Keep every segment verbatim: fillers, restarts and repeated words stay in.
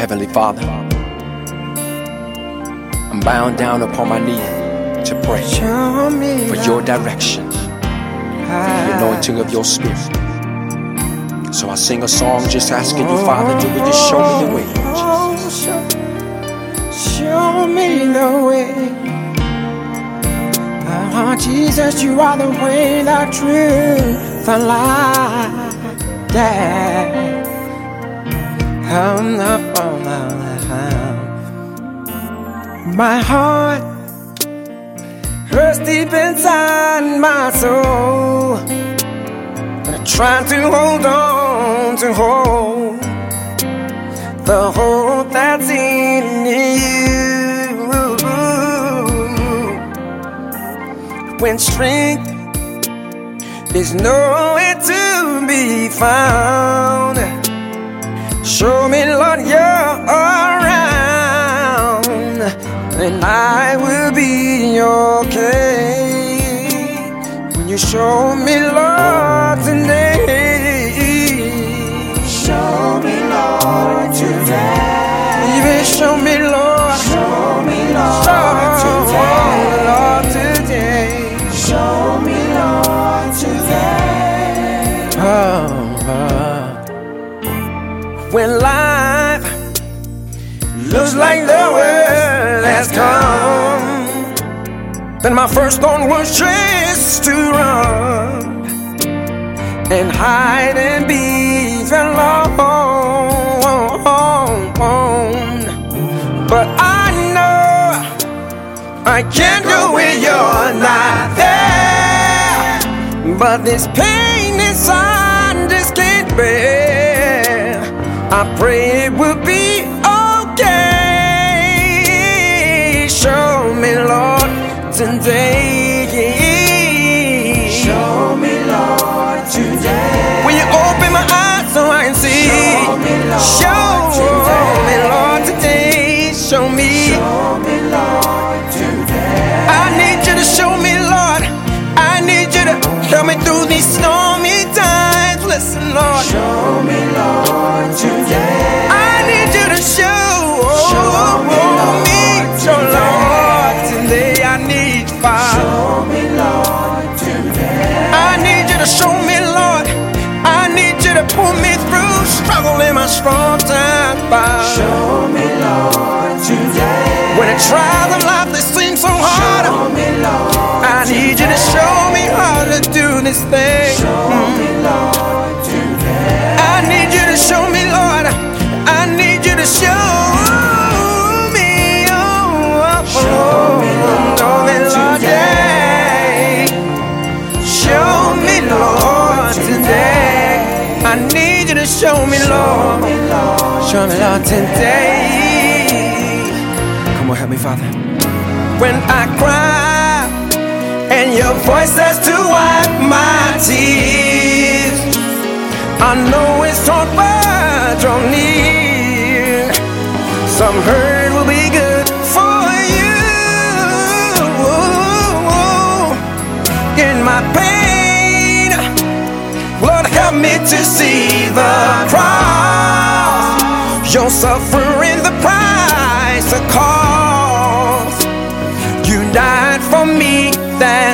Heavenly Father, I'm bowing down upon my knee to pray for your direction, for the anointing of your spirit. So I sing a song just asking you, Father, to would you show me the way, Jesus? Show me the way. Oh, Jesus, you are the way, the truth, the life. Yeah. Oh, no, oh, no, no. My heart hurts deep inside my soul. I'm trying to hold on to hope, the hope that's in you. When strength is nowhere to be found, show me, Lord, you're around, and I will be okay. When you show me, Lord, today, show me, Lord, today. Even show me, Lord, show me, Lord, show today. Lord, today. Show me, Lord, today. Oh, oh. When life looks like the world has come, then my first thought was just to run and hide and be alone. But I know I can't go where you're not there. But this pain inside just can't bear. I pray it will be okay. Show me, Lord, today. Show me, Lord, today. When you open my eyes so I can see. Show me, Lord, show today. me, Lord, today. Show me. Show me, Lord, today. I need you to show me, Lord. I need you to help me through these stormy times. Listen, Lord. Show me, Lord, today. I need you to show, show me, Lord, me, show Lord, today. I need fire. Show me, Lord, today. I need you to show me, Lord. I need you to pull me through struggle in my strong time. Show me, Lord, today. When the trials of life they seem so hard, show me, Lord, I need today. you to show me how to do this thing. Show me, Lord, today. I need you to show me, Lord. I need you to show me, oh, oh, show me, Lord, today. Show me, Lord, today. I need you to show me, Lord. Show me, Lord, today. Come on, help me, Father. When I cry and your voice says to wipe my tears, I know it's on fire, draw near. Some hurt will be good for you. In my pain, Lord, help me to see the cross. Your suffering, the price, the cost. You died for me that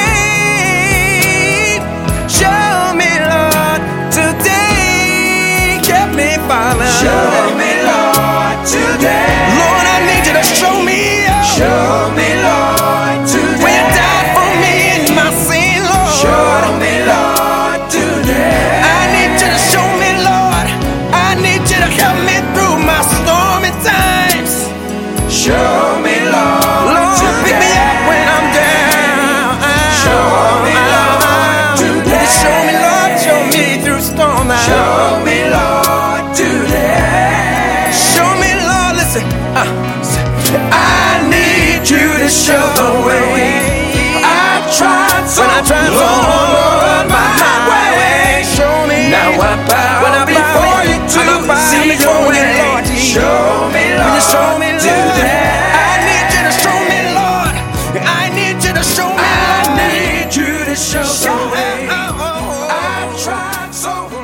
day. Show me, Lord, today. Help me, Father. Show me, Lord, today. Lord, I need you to show me. Show me, Lord, today. When you died for me in my sin, Lord. Show me, Lord, today. I need you to show me, Lord. I need you to help me through my stormy times. Show me, Lord, Lord, today. pick me up when I'm down. Show me, Lord, today. Show me, Lord, show me through storm. Show me, Lord, today. Show me, Lord, listen. Uh, I need you to show the way. I tried so When I tried so hard, hard, my way. Show me. Now I bow When I bow before you I bow to see before your you, way. Lord Jesus. Show me, When you Lord, show me, Lord, today. I need you to show me, Lord. I need you to show me, I Lord. need you to show the way. Oh, oh, oh. I tried so hard.